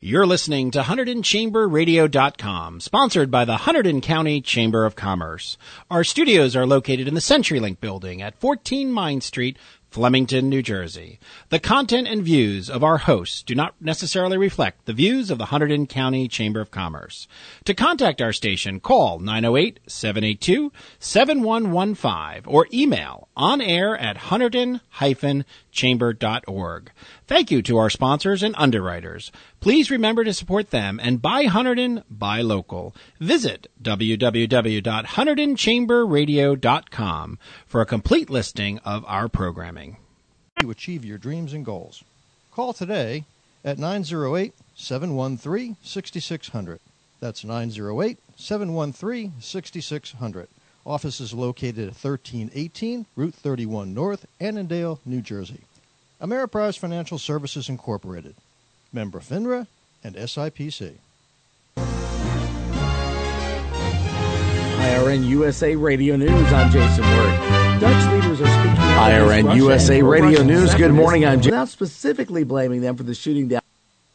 You're listening to HunterdonChamberRadio.com, sponsored by the Hunterdon County Chamber of Commerce. Our studios are located in the CenturyLink building at 14 Mine Street, Flemington, New Jersey. The content and views of our hosts do not necessarily reflect the views of the Hunterdon County Chamber of Commerce. To contact our station, call 908-782-7115 or email onair@hunterdon-chamber.org. Thank you to our sponsors and underwriters. Please remember to support them and buy Hunterdon, buy local. Visit www.HunterdonChamberRadio.com for a complete listing of our programming. To achieve your dreams and goals. Call today at 908-713-6600. That's 908-713-6600. Office is located at 1318 Route 31 North, Annandale, New Jersey. Ameriprise Financial Services Incorporated. Member FINRA and SIPC. IRN USA Radio News, I'm Jason Word. Dutch leaders are speaking out IRN USA Radio News, good morning, I'm Jason. Without specifically blaming them for the shooting down.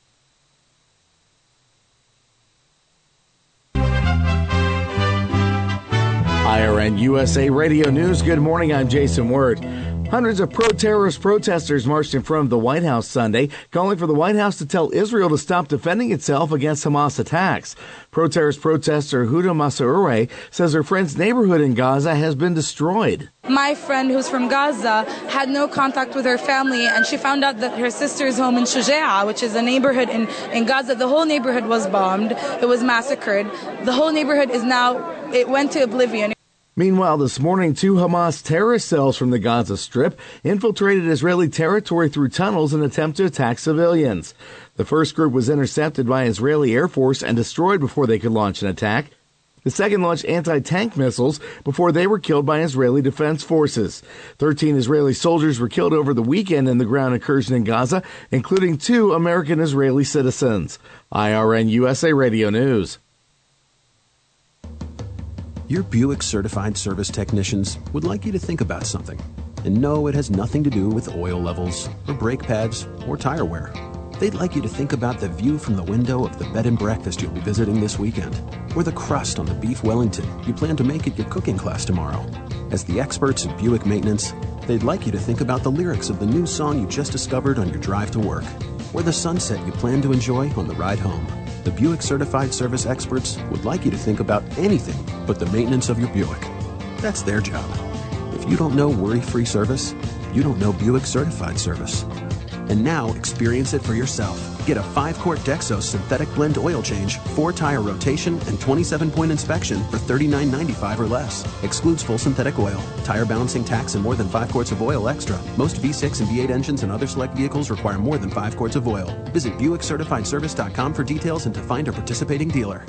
IRN USA Radio News, good morning, I'm Jason Word. Hundreds of pro-terrorist protesters marched in front of the White House Sunday, calling for the White House to tell Israel to stop defending itself against Hamas attacks. Pro-terrorist protester Huda Masaoureh says her friend's neighborhood in Gaza has been destroyed. My friend, who's from Gaza, had no contact with her family, and she found out that her sister's home in Shuja'a, which is a neighborhood in Gaza, the whole neighborhood was bombed. It was massacred. The whole neighborhood it went to oblivion. Meanwhile, this morning, 2 Hamas terrorist cells from the Gaza Strip infiltrated Israeli territory through tunnels in an attempt to attack civilians. The first group was intercepted by Israeli Air Force and destroyed before they could launch an attack. The second launched anti-tank missiles before they were killed by Israeli Defense Forces. 13 Israeli soldiers were killed over the weekend in the ground incursion in Gaza, including 2 American Israeli citizens. IRN USA Radio News. Your Buick Certified Service Technicians would like you to think about something. And no, it has nothing to do with oil levels, or brake pads, or tire wear. They'd like you to think about the view from the window of the bed and breakfast you'll be visiting this weekend, or the crust on the beef Wellington you plan to make at your cooking class tomorrow. As the experts in Buick maintenance, they'd like you to think about the lyrics of the new song you just discovered on your drive to work, or the sunset you plan to enjoy on the ride home. The Buick Certified Service experts would like you to think about anything but the maintenance of your Buick. That's their job. If you don't know worry-free service, you don't know Buick Certified Service. And now, experience it for yourself. Get a 5-quart Dexos synthetic blend oil change, 4-tire rotation, and 27-point inspection for $39.95 or less. Excludes full synthetic oil, tire balancing tax, and more than 5 quarts of oil extra. Most V6 and V8 engines and other select vehicles require more than 5 quarts of oil. Visit BuickCertifiedService.com for details and to find a participating dealer.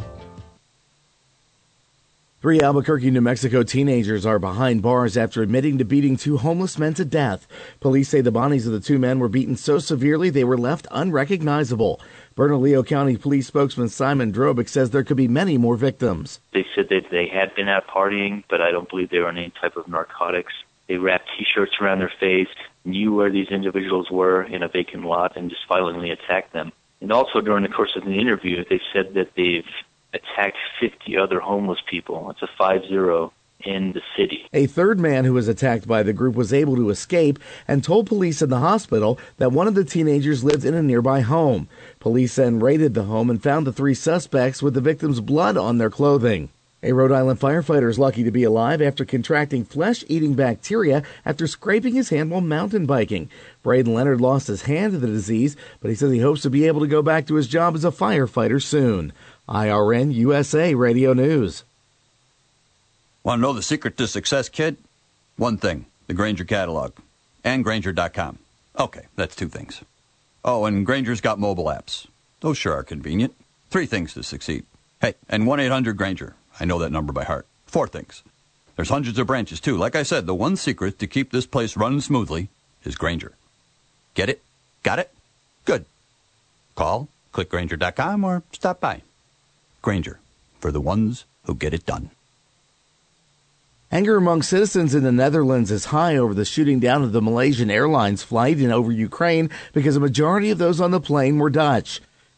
3 Albuquerque, New Mexico teenagers are behind bars after admitting to beating 2 homeless men to death. Police say the bodies of the 2 men were beaten so severely they were left unrecognizable. Bernalillo County Police spokesman Simon Drobick says there could be many more victims. They said that they had been out partying, but I don't believe they were on any type of narcotics. They wrapped T-shirts around their face, knew where these individuals were in a vacant lot, and just violently attacked them. And also during the course of the interview, they said that they've attacked 50 other homeless people. It's a 5-0 in the city. A third man who was attacked by the group was able to escape and told police in the hospital that one of the teenagers lived in a nearby home. Police then raided the home and found the 3 suspects with the victims' blood on their clothing. A Rhode Island firefighter is lucky to be alive after contracting flesh-eating bacteria after scraping his hand while mountain biking. Braden Leonard lost his hand to the disease, but he says he hopes to be able to go back to his job as a firefighter soon. IRN USA Radio News. Want to know the secret to success, kid? One thing, the Grainger catalog. And Grainger.com. Okay, that's 2 things. Oh, and Grainger's got mobile apps. Those sure are convenient. 3 things to succeed. Hey, and 1-800-GRAINGER. I know that number by heart. 4 things. There's hundreds of branches, too. Like I said, the one secret to keep this place running smoothly is Grainger. Get it? Got it? Good. Call, click Grainger.com, or stop by. Grainger, for the ones who get it done. Anger among citizens in the Netherlands is high over the shooting down of the Malaysian Airlines flight and over Ukraine because a majority of those on the plane were Dutch.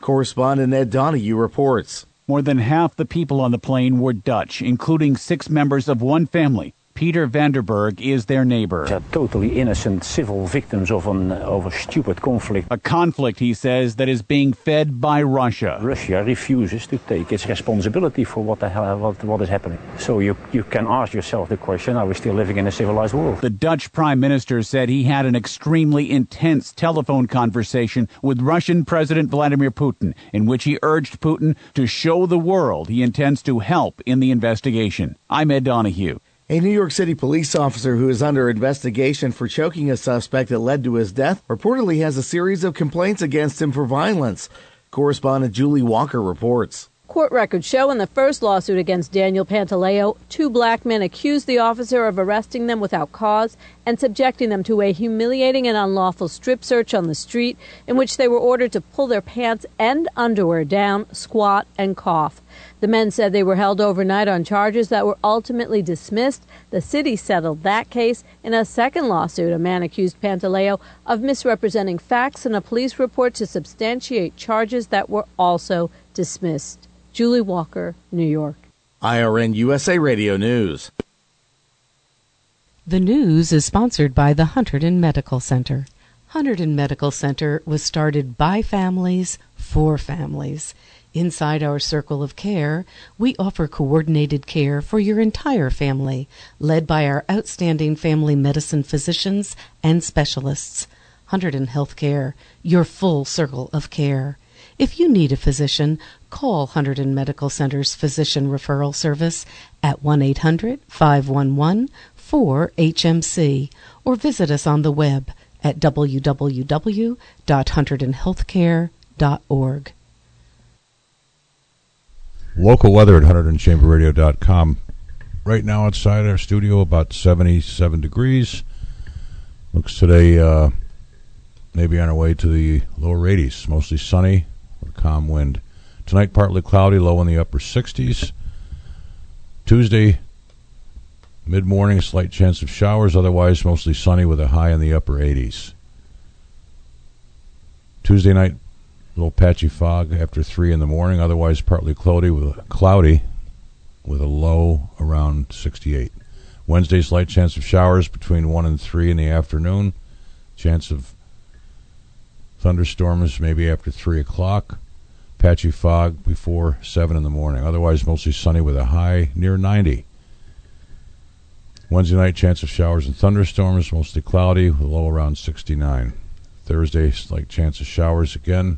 Correspondent Ed Donahue reports. More than half the people on the plane were Dutch, including 6 members of one family. Peter Vanderberg is their neighbor. They're totally innocent civil victims of a stupid conflict. A conflict, he says, that is being fed by Russia. Russia refuses to take its responsibility for what is happening. So you can ask yourself the question, are we still living in a civilized world? The Dutch prime minister said he had an extremely intense telephone conversation with Russian President Vladimir Putin, in which he urged Putin to show the world he intends to help in the investigation. I'm Ed Donahue. A New York City police officer who is under investigation for choking a suspect that led to his death reportedly has a series of complaints against him for violence. Correspondent Julie Walker reports. Court records show in the first lawsuit against Daniel Pantaleo, 2 black men accused the officer of arresting them without cause and subjecting them to a humiliating and unlawful strip search on the street in which they were ordered to pull their pants and underwear down, squat, and cough. The men said they were held overnight on charges that were ultimately dismissed. The city settled that case. In a second lawsuit, a man accused Pantaleo of misrepresenting facts in a police report to substantiate charges that were also dismissed. Julie Walker, New York. IRN USA Radio News. The news is sponsored by the Hunterdon Medical Center. Hunterdon Medical Center was started by families for families. Inside our circle of care, we offer coordinated care for your entire family, led by our outstanding family medicine physicians and specialists. Hunterdon Healthcare, your full circle of care. If you need a physician, call Hunterdon Medical Center's Physician Referral Service at 1-800-511-4HMC or visit us on the web at www.hunterdonhealthcare.org. Local weather at HunterdonChamberRadio.com. Right now outside our studio about 77 degrees. Looks today maybe on our way to the lower 80s. Mostly sunny with a calm wind. Tonight partly cloudy, low in the upper 60s. Tuesday mid-morning, a slight chance of showers. Otherwise mostly sunny with a high in the upper 80s. Tuesday night, a little patchy fog after 3 in the morning. Otherwise partly cloudy with a low around 68. Wednesday, slight chance of showers between 1 and 3 in the afternoon. Chance of thunderstorms maybe after 3 o'clock. Patchy fog before 7 in the morning. Otherwise mostly sunny with a high near 90. Wednesday night, chance of showers and thunderstorms, mostly cloudy with a low around 69. Thursday, slight chance of showers again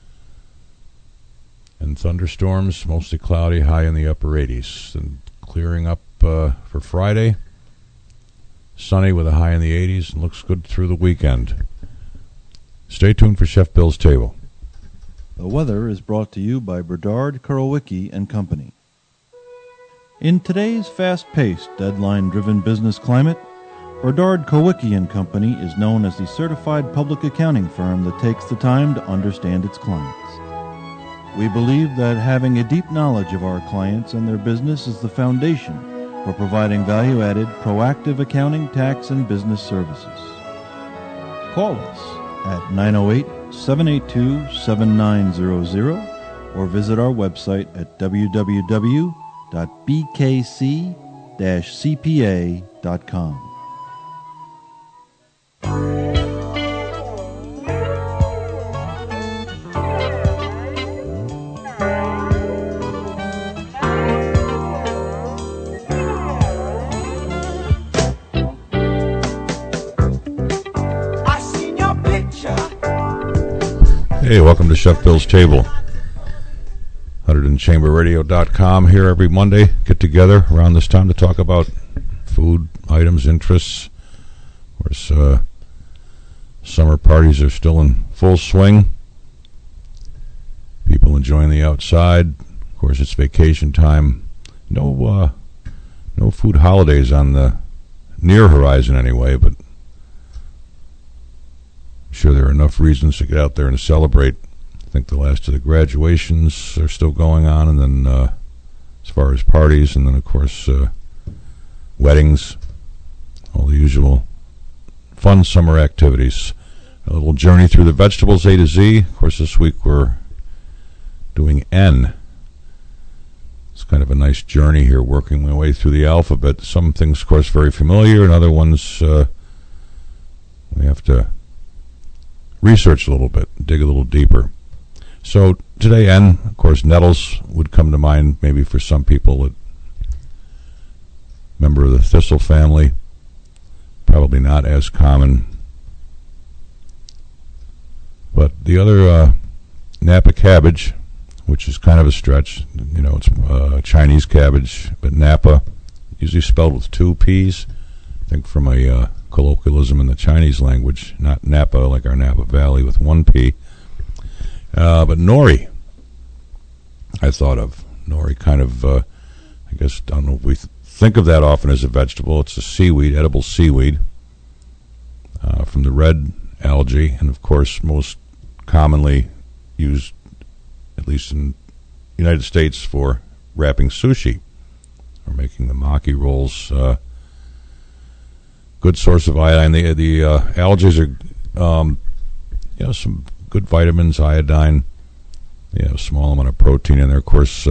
and thunderstorms, mostly cloudy, high in the upper 80s. And clearing up for Friday, sunny with a high in the 80s, and looks good through the weekend. Stay tuned for Chef Bill's Table. The weather is brought to you by Berdard, Karolwicki and Company. In today's fast-paced, deadline-driven business climate, Berdard, Karolwicki and Company is known as the certified public accounting firm that takes the time to understand its clients. We believe that having a deep knowledge of our clients and their business is the foundation for providing value-added, proactive accounting, tax, and business services. Call us at 908-782-7900 or visit our website at www.bkc-cpa.com. Hey, welcome to Chef Bill's Table. HunterdonChamberRadio.com here every Monday. Get together around this time to talk about food, items, interests. Of course, summer parties are still in full swing. People enjoying the outside. Of course, it's vacation time. No food holidays on the near horizon anyway, but I'm sure there are enough reasons to get out there and celebrate. I think the last of the graduations are still going on, and then as far as parties, and then of course weddings, all the usual fun summer activities. A little journey through the vegetables A to Z. Of course, this week we're doing N. It's kind of a nice journey here, working my way through the alphabet. Some things, of course, very familiar, and other ones we have to research a little bit, dig a little deeper. So today, N, of course, nettles would come to mind maybe for some people. A member of the thistle family, probably not as common. But the other, Napa cabbage, which is kind of a stretch. You know, it's Chinese cabbage, but Napa, usually spelled with 2 P's. I think from a colloquialism in the Chinese language, not Napa like our Napa Valley with 1 P. But nori, I thought of. Nori kind of, I guess, I don't know if we think of that often as a vegetable. It's a seaweed, edible seaweed, from the red algae, and of course most commonly used, at least in the United States, for wrapping sushi or making the maki rolls. Good source of iodine. The algae are, some good vitamins, iodine. A small amount of protein in there. Of course,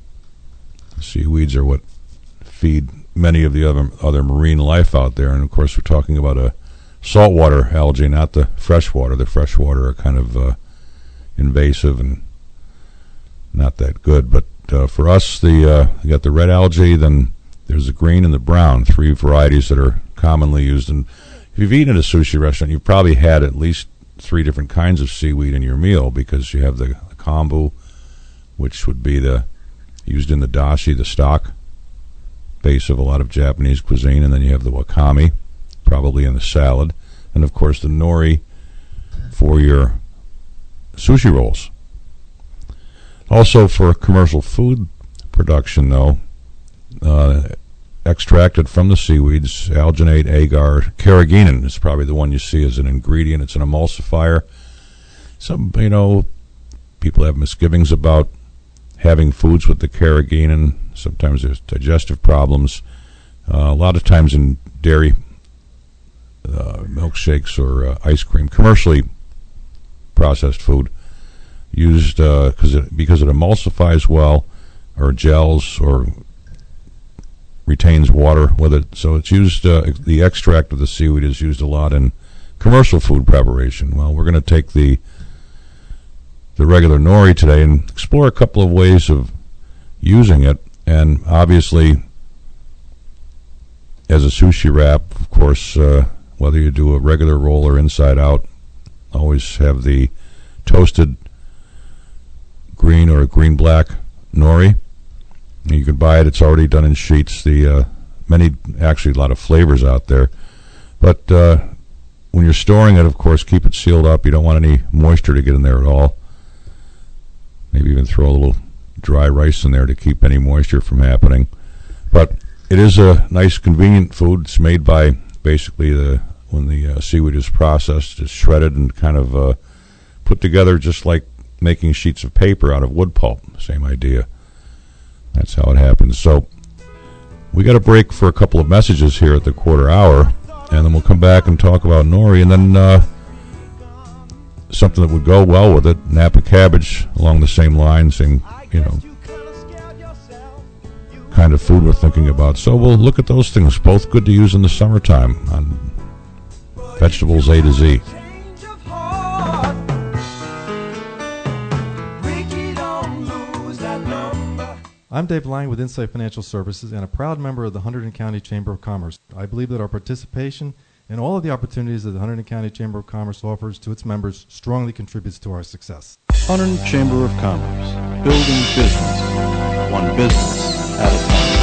seaweeds are what feed many of the other marine life out there, and of course we're talking about a saltwater algae, not the freshwater. The freshwater are kind of invasive and not that good. But for us, you got the red algae, then there's the green and the brown, 3 varieties that are commonly used. And if you've eaten at a sushi restaurant, you've probably had at least 3 different kinds of seaweed in your meal, because you have the kombu, which would be used in the dashi, the stock base of a lot of Japanese cuisine, and then you have the wakame, probably in the salad, and of course the nori for your sushi rolls. Also for commercial food production, though, extracted from the seaweeds, alginate, agar, carrageenan is probably the one you see as an ingredient. It's an emulsifier. Some, people have misgivings about having foods with the carrageenan. Sometimes there's digestive problems. A lot of times in dairy milkshakes or ice cream, commercially processed food, used because it emulsifies well, or gels, or retains water with it. So it's used, the extract of the seaweed is used a lot in commercial food preparation. Well, we're going to take the regular nori today and explore a couple of ways of using it. And obviously, as a sushi wrap, of course, whether you do a regular roll or inside out, always have the toasted green or green-black nori. You can buy it. It's already done in sheets. A lot of flavors out there. But when you're storing it, of course, keep it sealed up. You don't want any moisture to get in there at all. Maybe even throw a little dry rice in there to keep any moisture from happening. But it is a nice, convenient food. It's made by basically when the seaweed is processed, it's shredded and kind of put together just like making sheets of paper out of wood pulp. Same idea. That's how it happens. So we got a break for a couple of messages here at the quarter hour, and then we'll come back and talk about nori, and then something that would go well with it, Napa cabbage, along the same line, same, kind of food we're thinking about. So we'll look at those things, both good to use in the summertime on Vegetables A to Z. I'm Dave Lang with Insight Financial Services and a proud member of the Hunterdon County Chamber of Commerce. I believe that our participation in all of the opportunities that the Hunterdon County Chamber of Commerce offers to its members strongly contributes to our success. Hunterdon Chamber of Commerce, building business, one business at a time.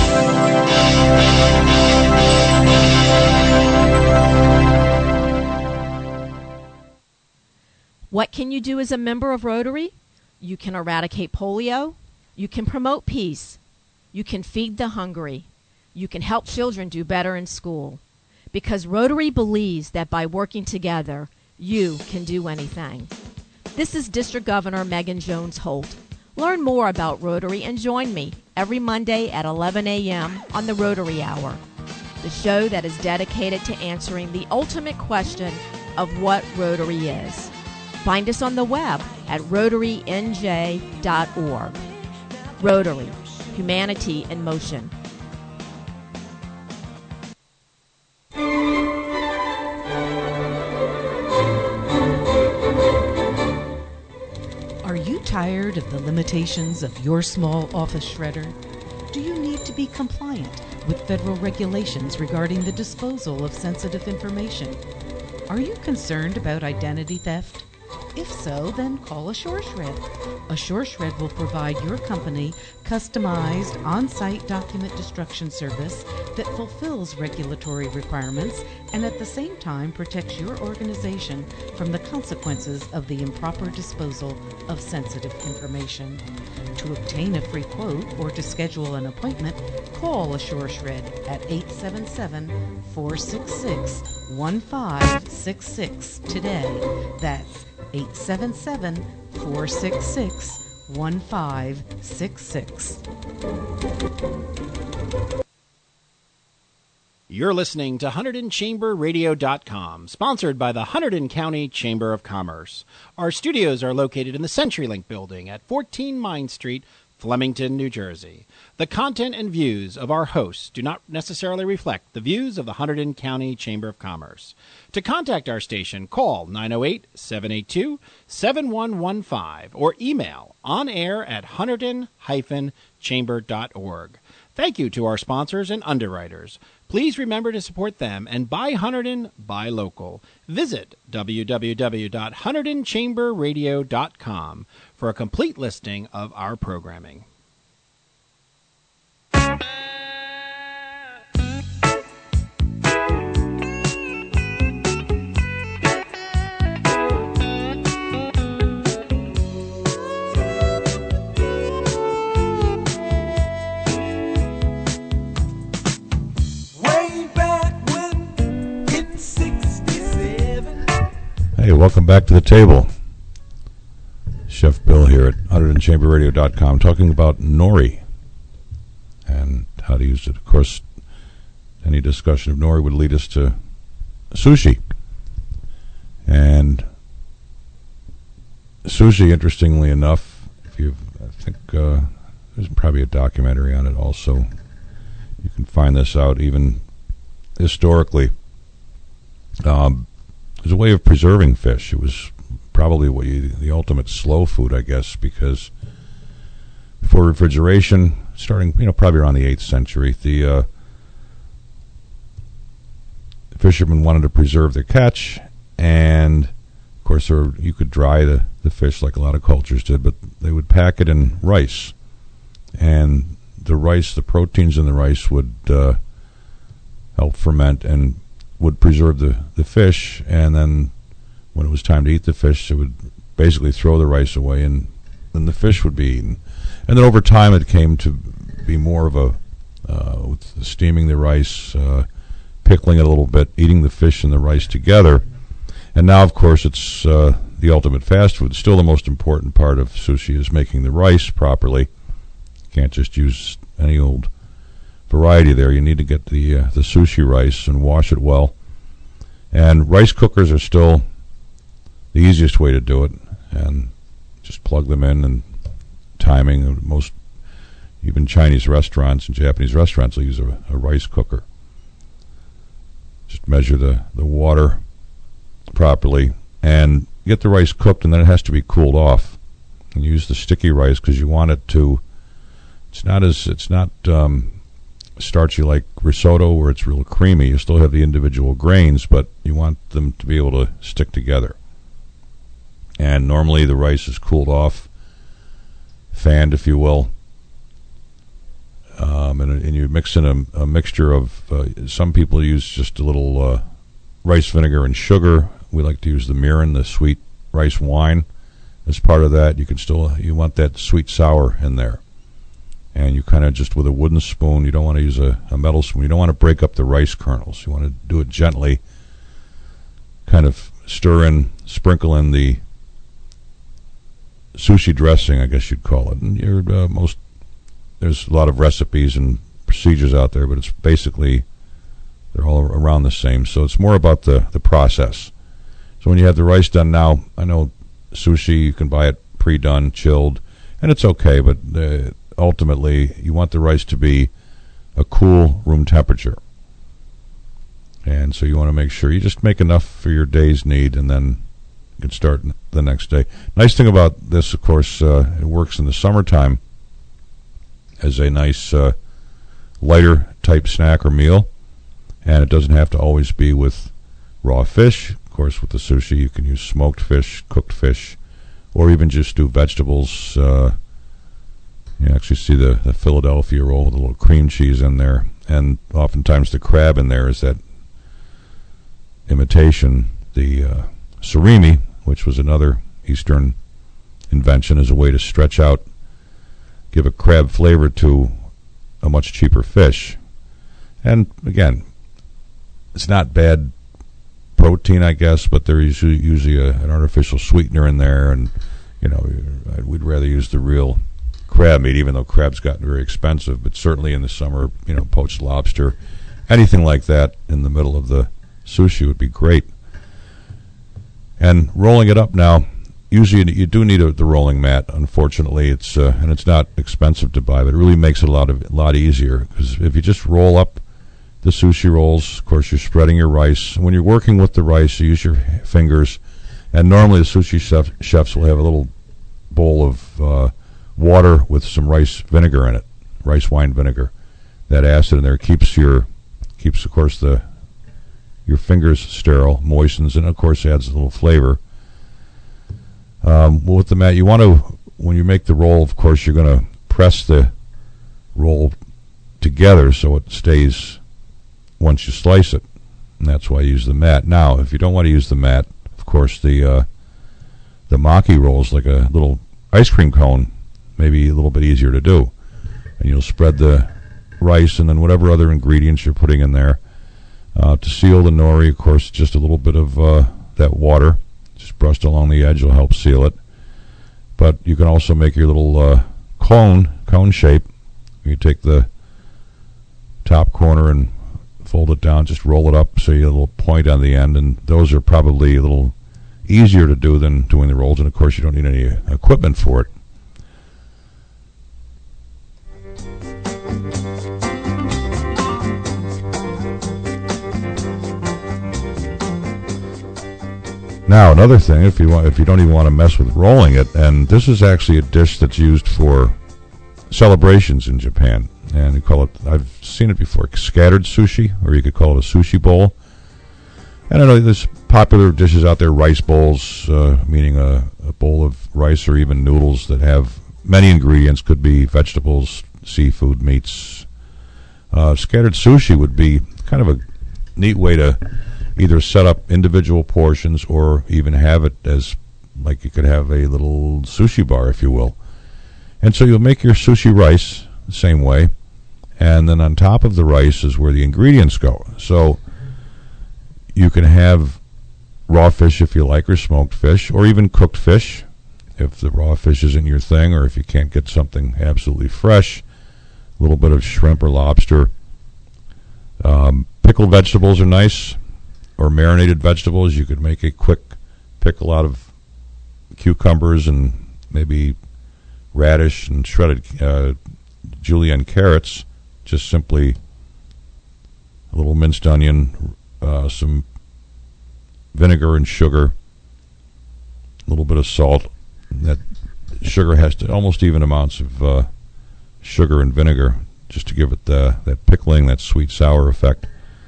What can you do as a member of Rotary? You can eradicate polio. You can promote peace. You can feed the hungry. You can help children do better in school. Because Rotary believes that by working together, you can do anything. This is District Governor Megan Jones Holt. Learn more about Rotary and join me every Monday at 11 a.m. on the Rotary Hour, the show that is dedicated to answering the ultimate question of what Rotary is. Find us on the web at rotarynj.org. Rotary, humanity in motion. Are you tired of the limitations of your small office shredder? Do you need to be compliant with federal regulations regarding the disposal of sensitive information? Are you concerned about identity theft? If so, then call AssureShred. AssureShred will provide your company customized on-site document destruction service that fulfills regulatory requirements and at the same time protects your organization from the consequences of the improper disposal of sensitive information. To obtain a free quote or to schedule an appointment, call AssureShred at 877-466-1566 today. That's 877-466-1566. You're listening to HunterdonChamberRadio.com, sponsored by the Hunterdon County Chamber of Commerce. Our studios are located in the CenturyLink building at 14 Mine Street, Flemington, New Jersey. The content and views of our hosts do not necessarily reflect the views of the Hunterdon County Chamber of Commerce. To contact our station, call 908-782-7115 or email onair@hunterdon-chamber.org. Thank you to our sponsors and underwriters. Please remember to support them and buy Hunterdon, buy local. Visit www.HunterdonChamberRadio.com for a complete listing of our programming. Hey, welcome back to the table. Chef Bill here at HunterdonChamberRadio.com talking about nori and how to use it. Of course, any discussion of nori would lead us to sushi. And sushi, interestingly enough, I think there's probably a documentary on it also. You can find this out even historically. It was a way of preserving fish. It was probably the ultimate slow food, I guess, because before refrigeration, starting probably around the 8th century, the fishermen wanted to preserve their catch, and of course you could dry the fish like a lot of cultures did, but they would pack it in rice, and the proteins in the rice would help ferment and would preserve the fish, and then when it was time to eat the fish, it would basically throw the rice away, and then the fish would be eaten. And then over time, it came to be more of a with steaming the rice, pickling it a little bit, eating the fish and the rice together. And now, of course, it's the ultimate fast food. Still, the most important part of sushi is making the rice properly. You can't just use any old variety there. You need to get the sushi rice and wash it well. And rice cookers are still the easiest way to do it, and just plug them in, and timing. Most even Chinese restaurants and Japanese restaurants will use a rice cooker. Just measure the water properly and get the rice cooked, and then it has to be cooled off. And use the sticky rice because you want it to. It's not starchy like risotto where it's real creamy. You still have the individual grains, but you want them to be able to stick together. And normally the rice is cooled off, fanned, if you will, and you mix in a mixture of. Some people use just a little rice vinegar and sugar. We like to use the mirin, the sweet rice wine, as part of that. You want that sweet sour in there. And you kind of just with a wooden spoon, you don't want to use a metal spoon. You don't want to break up the rice kernels. You want to do it gently, kind of sprinkle in the sushi dressing, I guess you'd call it. And there's a lot of recipes and procedures out there, but it's basically, they're all around the same. So it's more about the process. So when you have the rice done now, I know sushi, you can buy it pre-done, chilled, and it's okay, but ultimately you want the rice to be a cool room temperature. And so you want to make sure you just make enough for your day's need, and then you can start the next day. Nice thing about this, of course, it works in the summertime as a nice lighter type snack or meal, and it doesn't have to always be with raw fish. Of course, with the sushi, you can use smoked fish, cooked fish, or even just do vegetables. You actually see the Philadelphia roll with a little cream cheese in there, and oftentimes the crab in there is that imitation. The surimi, which was another Eastern invention, as a way to stretch out, give a crab flavor to a much cheaper fish. And again, it's not bad protein, I guess, but there's usually an artificial sweetener in there, and we'd rather use the real crab meat, even though crab's gotten very expensive. But certainly in the summer, poached lobster, anything like that in the middle of the sushi would be great. And rolling it up now, usually you do need the rolling mat. Unfortunately, it's not expensive to buy, but it really makes it a lot easier, because if you just roll up the sushi rolls, of course you're spreading your rice. When you're working with the rice, you use your fingers, and normally the sushi chefs will have a little bowl of water with some rice vinegar in it, rice wine vinegar. That acid in there keeps of course your fingers sterile, moistens, and of course adds a little flavor. With the mat, you want to, when you make the roll, of course, you're going to press the roll together so it stays once you slice it, and that's why I use the mat. Now, if you don't want to use the mat, of course, the maki roll is like a little ice cream cone, maybe a little bit easier to do. And you'll spread the rice and then whatever other ingredients you're putting in there. To seal the nori, of course, just a little bit of that water just brushed along the edge will help seal it. But you can also make your little cone shape. You take the top corner and fold it down, just roll it up so you have a little point on the end, and those are probably a little easier to do than doing the rolls, and of course you don't need any equipment for it. Now, another thing, if you don't even want to mess with rolling it, and this is actually a dish that's used for celebrations in Japan, and you call it, I've seen it before, scattered sushi, or you could call it a sushi bowl. And I know there's popular dishes out there, rice bowls, meaning a bowl of rice or even noodles that have many ingredients, could be vegetables, seafood, meats. Scattered sushi would be kind of a neat way to either set up individual portions or even have it as, like you could have a little sushi bar, if you will. And so you'll make your sushi rice the same way, and then on top of the rice is where the ingredients go. So you can have raw fish if you like, or smoked fish, or even cooked fish if the raw fish isn't your thing, or if you can't get something absolutely fresh, a little bit of shrimp or lobster. Pickled vegetables are nice, or marinated vegetables. You could make a quick pickle out of cucumbers and maybe radish and shredded julienne carrots. Just simply a little minced onion, some vinegar and sugar, a little bit of salt. That sugar has to almost even amounts of sugar and vinegar, just to give it that pickling, that sweet sour effect.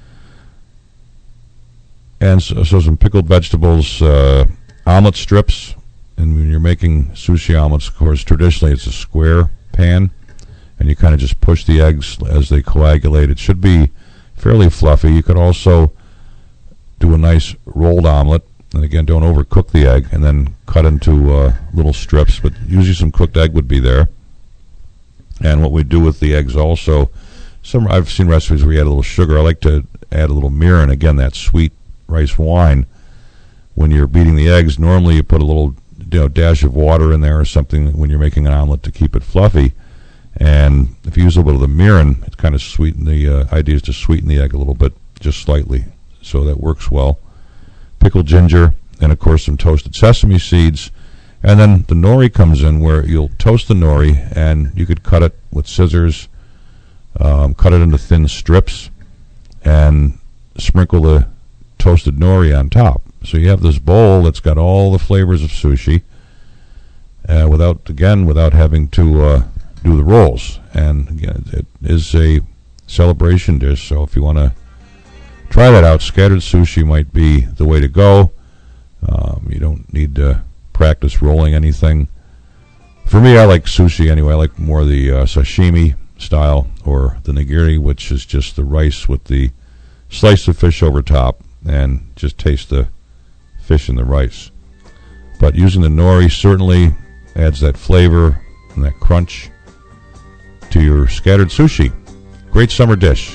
And so some pickled vegetables, omelet strips. And when you're making sushi omelets, of course, traditionally it's a square pan, and you kind of just push the eggs as they coagulate. It should be fairly fluffy. You could also do a nice rolled omelet, and again, don't overcook the egg, and then cut into little strips, but usually some cooked egg would be there. And what we do with the eggs also, I've seen recipes where you add a little sugar. I like to add a little mirin, again, that sweet rice wine. When you're beating the eggs, normally you put a little dash of water in there or something when you're making an omelet to keep it fluffy. And if you use a little of the mirin, it kind of sweeten the idea is to sweeten the egg a little bit, just slightly, so that works well. Pickled ginger, and of course some toasted sesame seeds. And then the nori comes in, where you'll toast the nori, and you could cut it with scissors, cut it into thin strips, and sprinkle the toasted nori on top. So you have this bowl that's got all the flavors of sushi, without having to do the rolls. And again, it is a celebration dish, so if you want to try that out, scattered sushi might be the way to go. You don't need to practice rolling anything. For me, I like sushi anyway. I like more the sashimi style, or the nigiri, which is just the rice with the slice of fish over top, and just taste the fish in the rice. But using the nori certainly adds that flavor and that crunch to your scattered sushi. Great summer dish.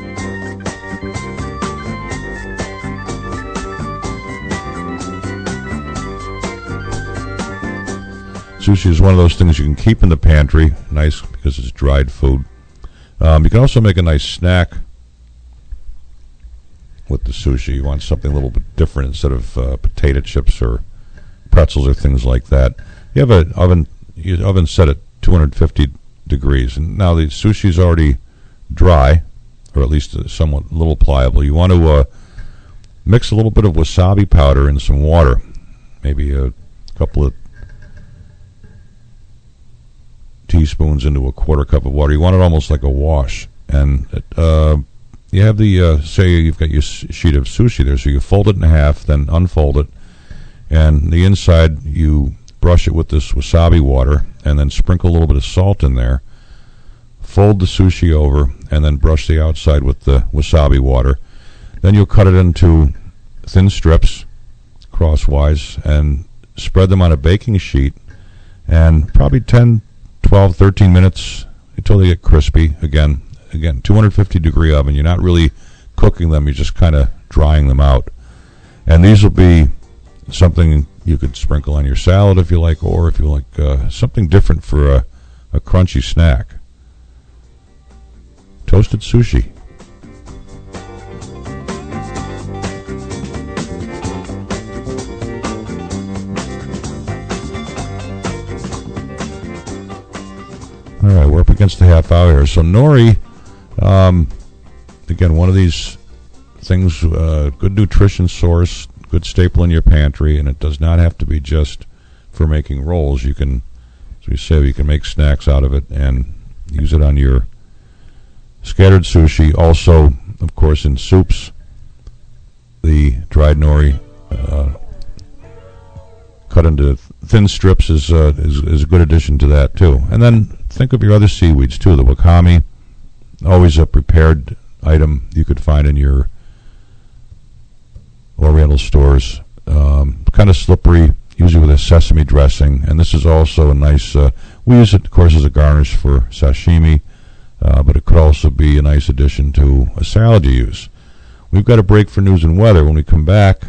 Sushi is one of those things you can keep in the pantry, nice because it's dried food. You can also make a nice snack with the sushi. You want something a little bit different instead of potato chips or pretzels or things like that. You have an oven set at 250 degrees, and now the sushi is already dry, or at least somewhat a little pliable. You want to mix a little bit of wasabi powder in some water, maybe a couple of teaspoons into a quarter cup of water. You want it almost like a wash, and you have the say you've got your sheet of sushi there, so you fold it in half, then unfold it, and the inside you brush it with this wasabi water, and then sprinkle a little bit of salt in there. Fold the sushi over, and then brush the outside with the wasabi water. Then you'll cut it into thin strips crosswise and spread them on a baking sheet, and probably 10, 12, 13 minutes until they get crispy. Again, 250 degree oven. You're not really cooking them, you're just kind of drying them out. And these will be something you could sprinkle on your salad if you like, or if you like something different for a crunchy snack. Toasted sushi. All right, we're up against the half hour here. So nori, again, one of these things, good nutrition source, good staple in your pantry, and it does not have to be just for making rolls. You can, as we say, you can make snacks out of it and use it on your scattered sushi. Also, of course, in soups, the dried nori cut into thin strips is a good addition to that too. And then think of your other seaweeds too. The wakame, always a prepared item you could find in your Oriental stores. Kind of slippery, usually with a sesame dressing, and this is also a nice. We use it, of course, as a garnish for sashimi, but it could also be a nice addition to a salad you use. We've got a break for news and weather. When we come back,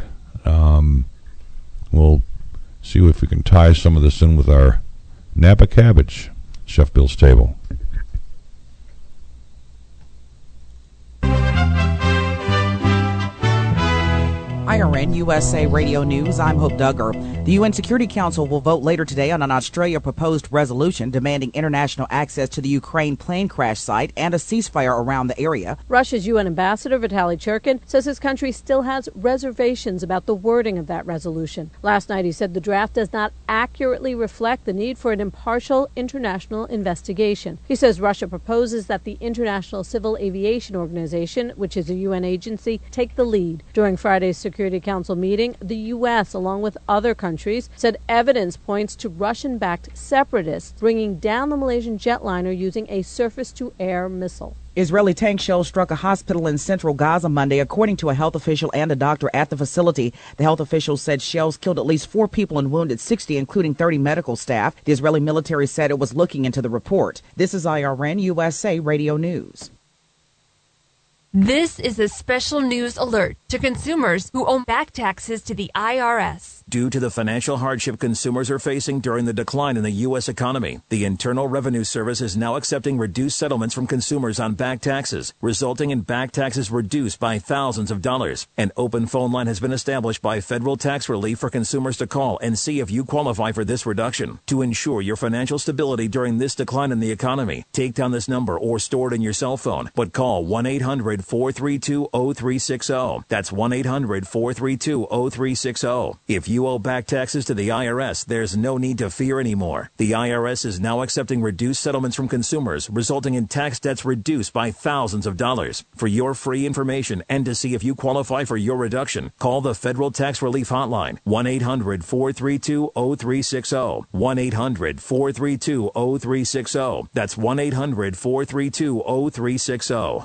we'll see if we can tie some of this in with our Napa cabbage, Chef Bill's table. IRN USA Radio News, I'm Hope Duggar. The UN Security Council will vote later today on an Australia-proposed resolution demanding international access to the Ukraine plane crash site and a ceasefire around the area. Russia's UN ambassador Vitaly Churkin says his country still has reservations about the wording of that resolution. Last night he said the draft does not accurately reflect the need for an impartial international investigation. He says Russia proposes that the International Civil Aviation Organization, which is a UN agency, take the lead. During Friday's Security Council meeting, the U.S., along with other countries, said evidence points to Russian-backed separatists bringing down the Malaysian jetliner using a surface-to-air missile. Israeli tank shells struck a hospital in central Gaza Monday, according to a health official and a doctor at the facility. The health official said shells killed at least 4 people and wounded 60, including 30 medical staff. The Israeli military said it was looking into the report. This is IRN USA Radio News. This is a special news alert to consumers who owe back taxes to the IRS. Due to the financial hardship consumers are facing during the decline in the U.S. economy, the Internal Revenue Service is now accepting reduced settlements from consumers on back taxes, resulting in back taxes reduced by thousands of dollars. An open phone line has been established by Federal Tax Relief for consumers to call and see if you qualify for this reduction. To ensure your financial stability during this decline in the economy, take down this number or store it in your cell phone, but call 1-800-432-0360. That's 1-800-432-0360. If you owe back taxes to the IRS, there's no need to fear anymore. The IRS is now accepting reduced settlements from consumers, resulting in tax debts reduced by thousands of dollars. For your free information and to see if you qualify for your reduction, call the Federal Tax Relief Hotline, 1-800-432-0360. 1-800-432-0360. That's 1-800-432-0360.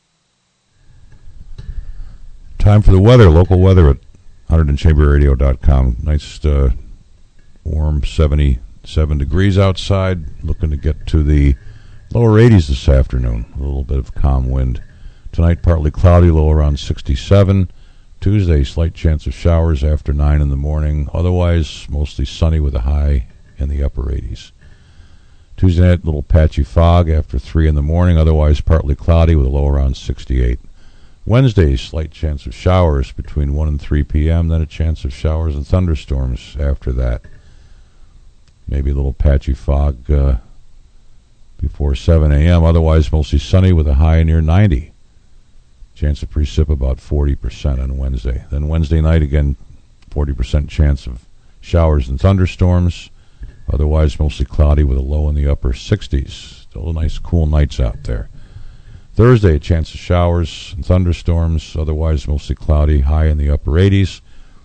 Time for the weather. Local weather at 100andchamberradio.com. Nice warm 77 degrees outside. Looking to get to the lower 80s this afternoon. A little bit of calm wind. Tonight partly cloudy, low around 67. Tuesday, slight chance of showers after 9 in the morning. Otherwise, mostly sunny with a high in the upper 80s. Tuesday night, little patchy fog after 3 in the morning. Otherwise, partly cloudy with a low around 68. Wednesday, slight chance of showers between 1 and 3 p.m., then a chance of showers and thunderstorms after that. Maybe a little patchy fog before 7 a.m., otherwise mostly sunny with a high near 90. Chance of precip about 40% on Wednesday. Then Wednesday night, again, 40% chance of showers and thunderstorms, otherwise mostly cloudy with a low in the upper 60s. Still nice cool nights out there. Thursday, a chance of showers and thunderstorms, otherwise mostly cloudy, high in the upper 80s.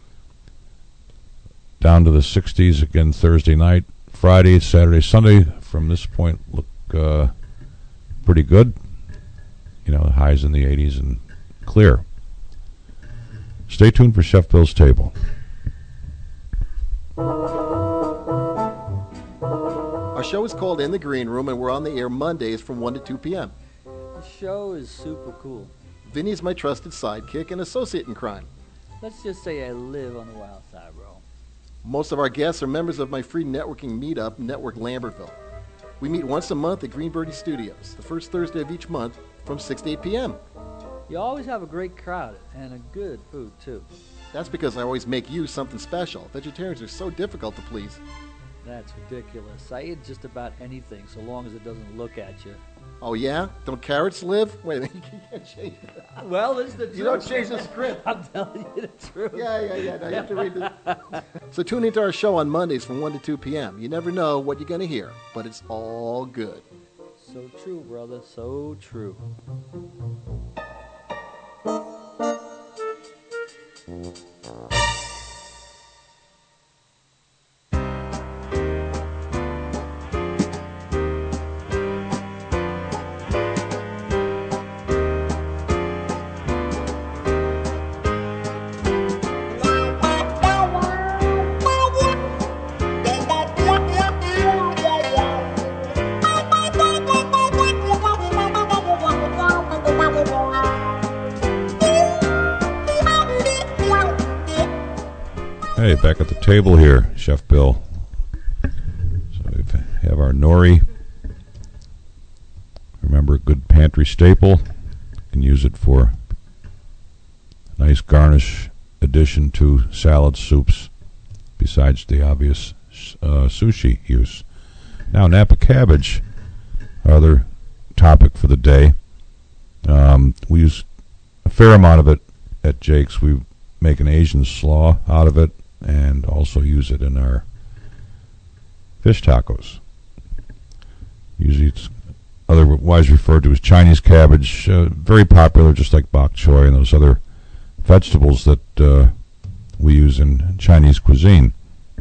Down to the 60s again Thursday night. Friday, Saturday, Sunday, from this point, look pretty good. You know, highs in the 80s and clear. Stay tuned for Chef Bill's Table. Our show is called In the Green Room, and we're on the air Mondays from 1 to 2 p.m. The show is super cool. Vinny's my trusted sidekick and associate in crime. Let's just say I live on the wild side, bro. Most of our guests are members of my free networking meetup, Network Lambertville. We meet once a month at Green Birdie Studios, the first Thursday of each month from 6 to 8 p.m. You always have a great crowd and a good food, too. That's because I always make you something special. Vegetarians are so difficult to please. That's ridiculous. I eat just about anything so long as it doesn't look at you. Oh, yeah? Don't carrots live? Wait, you can't change that. Well, this is the truth. You don't change the script. I'm telling you the truth. Yeah. Now you have to read this. So tune into our show on Mondays from 1 to 2 p.m. You never know what you're going to hear, but it's all good. So true, brother. So true. Hey, back at the table here, Chef Bill. So we have our nori. Remember, a good pantry staple. You can use it for a nice garnish addition to salad soups, besides the obvious sushi use. Now, Napa cabbage, our other topic for the day. We use a fair amount of it at Jake's. We make an Asian slaw out of it, and also use it in our fish tacos. Usually it's otherwise referred to as Chinese cabbage, very popular, just like bok choy and those other vegetables that we use in Chinese cuisine.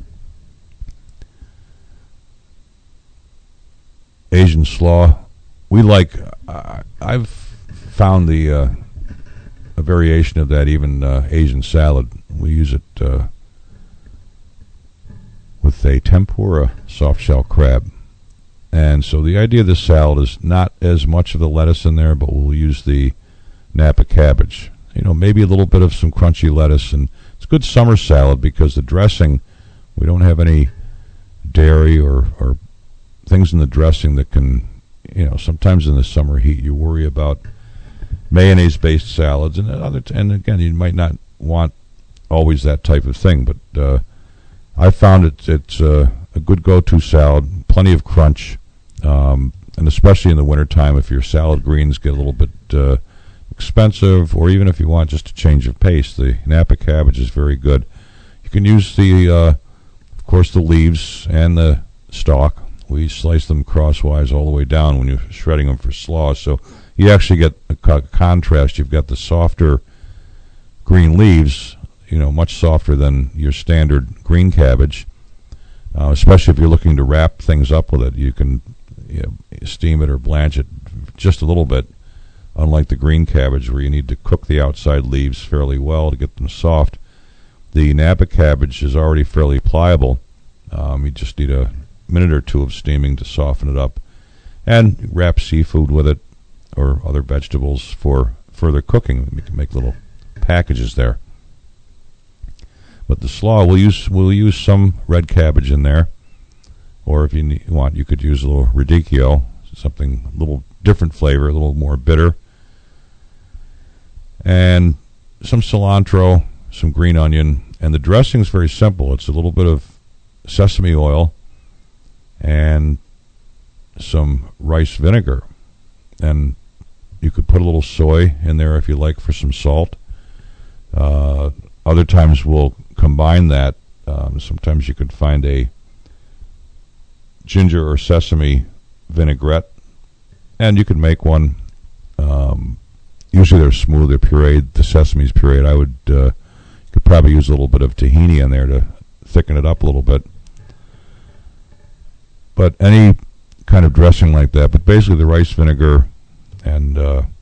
Asian slaw, we like, I've found a variation of that, even Asian salad. We use it with a tempura soft shell crab. And so the idea of this salad is not as much of the lettuce in there, but we'll use the Napa cabbage. maybe a little bit of some crunchy lettuce, and it's a good summer salad because the dressing, we don't have any dairy or things in the dressing that can, sometimes in the summer heat you worry about mayonnaise-based salads and again, you might not want always that type of thing, but I found it's a good go-to salad, plenty of crunch, and especially in the wintertime if your salad greens get a little bit expensive, or even if you want just a change of pace, the Napa cabbage is very good. You can use of course, the leaves and the stalk. We slice them crosswise all the way down when you're shredding them for slaw, so you actually get a contrast. You've got the softer green leaves, much softer than your standard green cabbage, especially if you're looking to wrap things up with it. You can steam it or blanch it just a little bit, unlike the green cabbage where you need to cook the outside leaves fairly well to get them soft. The Napa cabbage is already fairly pliable. You just need a minute or two of steaming to soften it up, and wrap seafood with it or other vegetables for further cooking. We can make little packages there. But the slaw, we'll use some red cabbage in there, or if you want, you could use a little radicchio, something a little different flavor, a little more bitter, and some cilantro, some green onion, and the dressing is very simple. It's a little bit of sesame oil and some rice vinegar, and you could put a little soy in there if you like for some salt. Other times we'll combine that. Sometimes you could find a ginger or sesame vinaigrette, and you could make one. Usually they're smooth, they're pureed. The sesame's pureed. I would could probably use a little bit of tahini in there to thicken it up a little bit. But any kind of dressing like that, but basically the rice vinegar and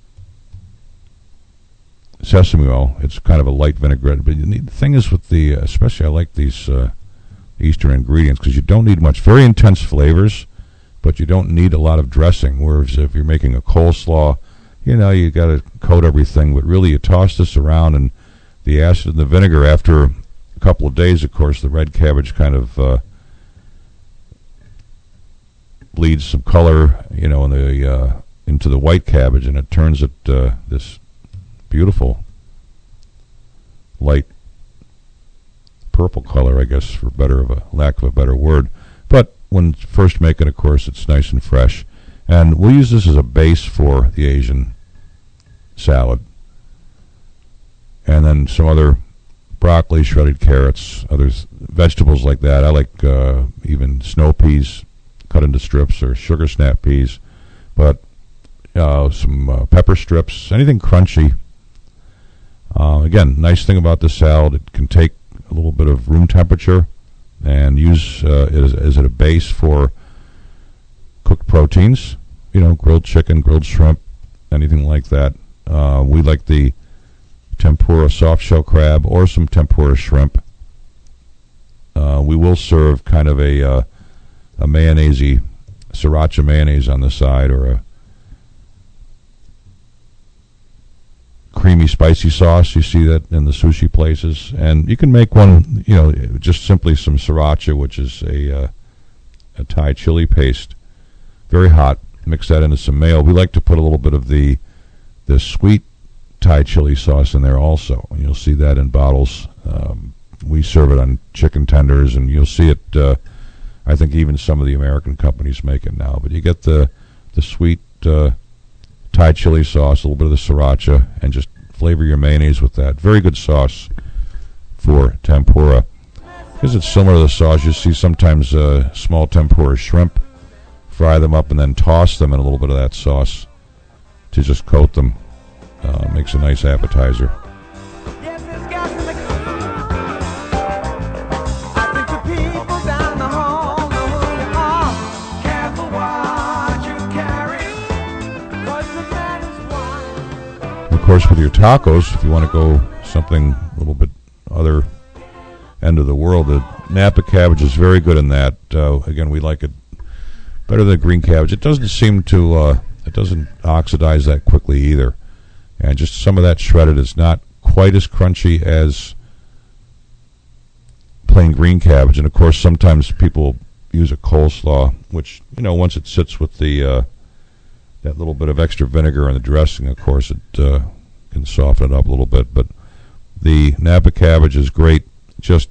sesame oil, it's kind of a light vinaigrette. But the thing is with especially I like these Eastern ingredients because you don't need much. Very intense flavors, but you don't need a lot of dressing. Whereas if you're making a coleslaw, you got to coat everything. But really you toss this around, and the acid and the vinegar, after a couple of days, of course, the red cabbage kind of bleeds some color, into the white cabbage, and it turns it this beautiful light purple color, I guess, for lack of a better word. But when first making, of course, it's nice and fresh. And we'll use this as a base for the Asian salad. And then some other broccoli, shredded carrots, other vegetables like that. I like even snow peas cut into strips, or sugar snap peas. But some pepper strips, anything crunchy. Again, nice thing about this salad, it can take a little bit of room temperature and use it as a base for cooked proteins, grilled chicken, grilled shrimp, anything like that. We like the tempura soft shell crab or some tempura shrimp. We will serve kind of a mayonnaise-y, sriracha mayonnaise on the side, or a creamy spicy sauce. You see that in the sushi places, and you can make one, just simply some sriracha, which is a Thai chili paste, very hot. Mix that into some mayo. We like to put a little bit of the sweet Thai chili sauce in there also, and you'll see that in bottles. We serve it on chicken tenders, and you'll see it. I think even some of the American companies make it now. But you get the sweet Thai chili sauce, a little bit of the sriracha, and just flavor your mayonnaise with that. Very good sauce for tempura. Because it's similar to the sauce, you see sometimes small tempura shrimp, fry them up and then toss them in a little bit of that sauce to just coat them. Makes a nice appetizer. Of course, with your tacos, if you want to go something a little bit other end of the world, the Napa cabbage is very good in that. Again, we like it better than green cabbage. It doesn't seem to, it doesn't oxidize that quickly either. And just some of that shredded is not quite as crunchy as plain green cabbage. And of course, sometimes people use a coleslaw, which, once it sits with the that little bit of extra vinegar and the dressing, of course, it can soften it up a little bit. But the Napa cabbage is great. Just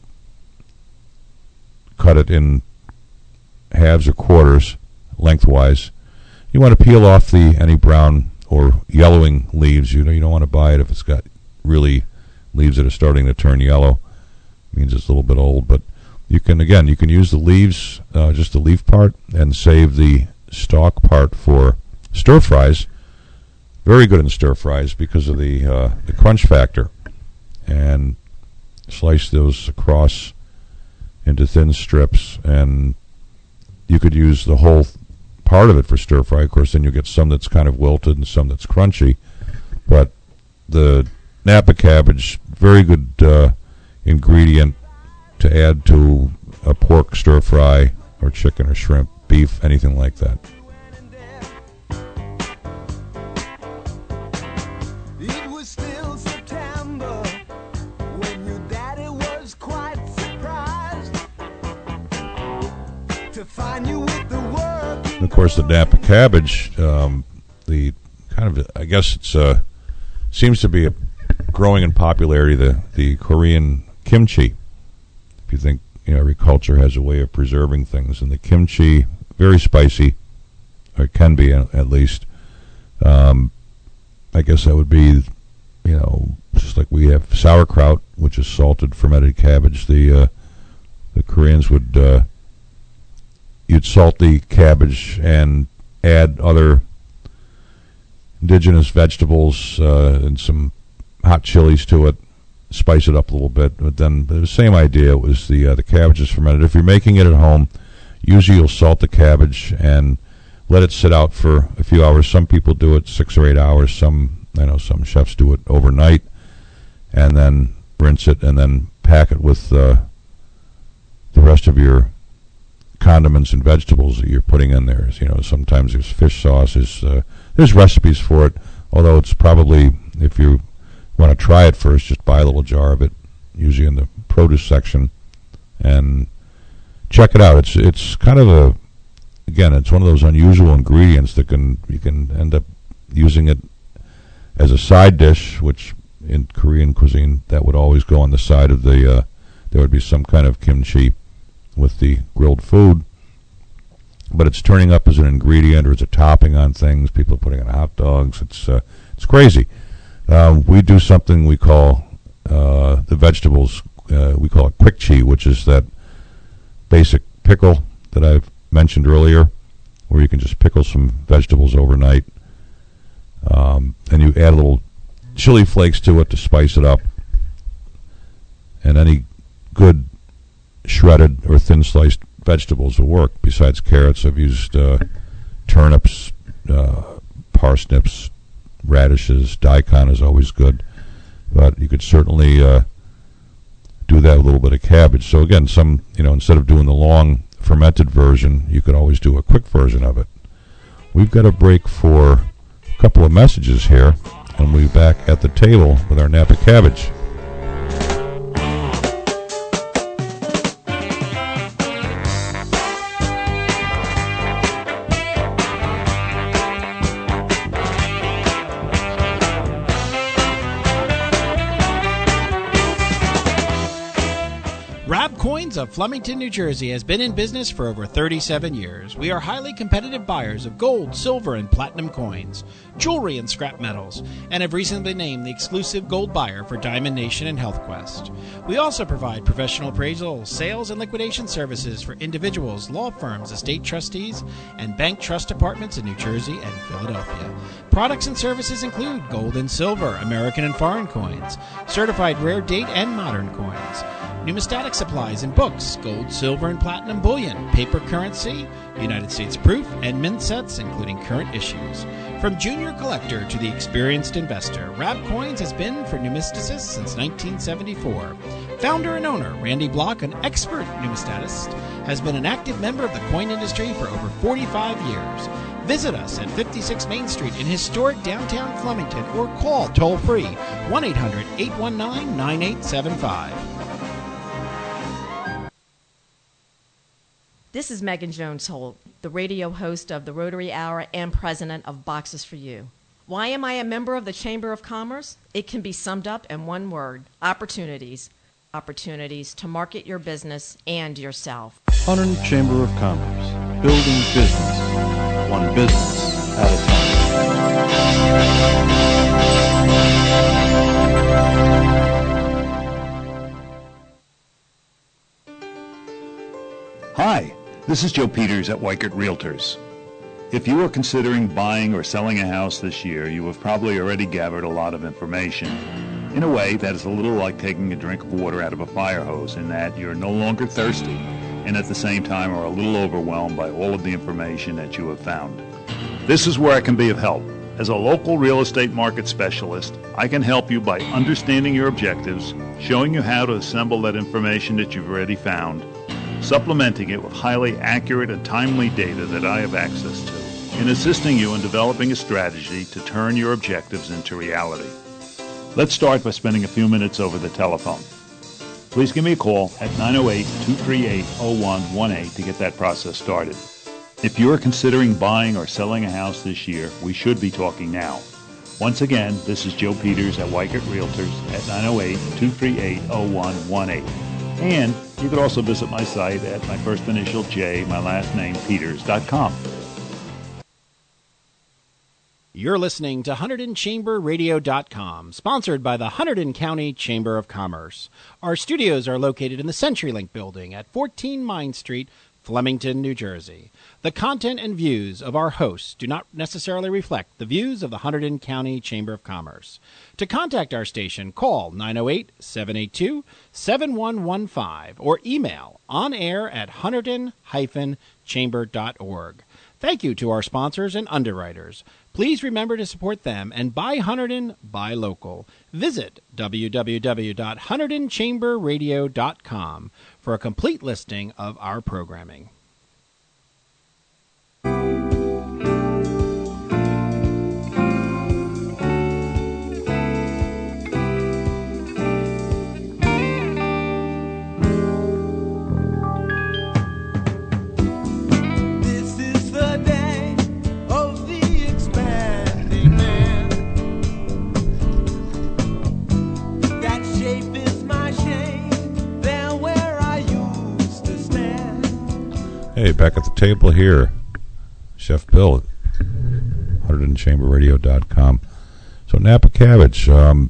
cut it in halves or quarters lengthwise. You want to peel off any brown or yellowing leaves. You don't want to buy it if it's got really leaves that are starting to turn yellow. It means it's a little bit old. But you can use the leaves, just the leaf part, and save the stalk part for stir fries. Very good in stir fries because of the crunch factor. And slice those across into thin strips, and you could use the whole part of it for stir fry. Of course, then you get some that's kind of wilted and some that's crunchy. But the Napa cabbage, very good ingredient to add to a pork stir fry or chicken or shrimp, beef, anything like that. And of course, the Napa cabbage, the kind of, I guess it's seems to be growing in popularity. The Korean kimchi. If you think every culture has a way of preserving things, and the kimchi, very spicy, or it can be at least. I guess that would be, just like we have sauerkraut, which is salted fermented cabbage. The Koreans would. You'd salt the cabbage and add other indigenous vegetables and some hot chilies to it, spice it up a little bit. But then the same idea. It was the cabbage is fermented. If you're making it at home, usually you'll salt the cabbage and let it sit out for a few hours. Some people do it 6 or 8 hours. I know some chefs do it overnight, and then rinse it and then pack it with the rest of your condiments and vegetables that you're putting in there. Sometimes there's fish sauce. There's recipes for it, although it's probably, if you want to try it first, just buy a little jar of it, usually in the produce section, and check it out. It's kind of it's one of those unusual ingredients that you can end up using it as a side dish, which in Korean cuisine that would always go on the side of there would be some kind of kimchi with the grilled food, but it's turning up as an ingredient or as a topping on things. People are putting it on hot dogs. It's crazy. We do something we call the vegetables. We call it quick chi, which is that basic pickle that I've mentioned earlier, where you can just pickle some vegetables overnight, and you add a little chili flakes to it to spice it up, and any good shredded or thin sliced vegetables will work. Besides carrots, I've used turnips, parsnips, radishes. Daikon is always good, but you could certainly do that with a little bit of cabbage. So again, instead of doing the long fermented version, you could always do a quick version of it. We've got a break for a couple of messages here, and we'll be back at the table with our Napa cabbage. Coins of Flemington, New Jersey has been in business for over 37 years. We are highly competitive buyers of gold, silver, and platinum coins, jewelry, and scrap metals, and have recently been named the exclusive gold buyer for Diamond Nation and HealthQuest. We also provide professional appraisal, sales, and liquidation services for individuals, law firms, estate trustees, and bank trust departments in New Jersey and Philadelphia. Products and services include gold and silver, American and foreign coins, certified rare date and modern coins, numismatic supplies and books, gold, silver, and platinum bullion, paper currency, United States proof, and mint sets, including current issues. From junior collector to the experienced investor, Rab Coins has been for numisticists since 1974. Founder and owner Randy Block, an expert numismatist, has been an active member of the coin industry for over 45 years. Visit us at 56 Main Street in historic downtown Flemington or call toll-free 1-800-819-9875. This is Megan Jones Holt, the radio host of the Rotary Hour and president of Boxes for You. Why am I a member of the Chamber of Commerce? It can be summed up in one word: opportunities. Opportunities to market your business and yourself. Hunterdon Chamber of Commerce, building business, one business at a time. Hi, this is Joe Peters at Weichert Realtors. If you are considering buying or selling a house this year, you have probably already gathered a lot of information. In a way, that is a little like taking a drink of water out of a fire hose, in that you're no longer thirsty and at the same time are a little overwhelmed by all of the information that you have found. This is where I can be of help. As a local real estate market specialist, I can help you by understanding your objectives, showing you how to assemble that information that you've already found, supplementing it with highly accurate and timely data that I have access to, and assisting you in developing a strategy to turn your objectives into reality. Let's start by spending a few minutes over the telephone. Please give me a call at 908-238-0118 to get that process started. If you are considering buying or selling a house this year, we should be talking now. Once again, this is Joe Peters at Weichert Realtors at 908-238-0118. And you could also visit my site at my first initial J, my last name, Peters.com. You're listening to HunterdonChamberRadio.com, sponsored by the Hunterdon County Chamber of Commerce. Our studios are located in the CenturyLink building at 14 Mine Street, Flemington, New Jersey. The content and views of our hosts do not necessarily reflect the views of the Hunterdon County Chamber of Commerce. To contact our station, call 908-782-7115 or email onair@hunterdon-chamber.org. Thank you to our sponsors and underwriters. Please remember to support them and buy Hunterdon, buy local. Visit www.HunterdonChamberRadio.com for a complete listing of our programming. Hey, back at the table here, Chef Bill at HunterdonChamberRadio.com. So Napa cabbage. Again,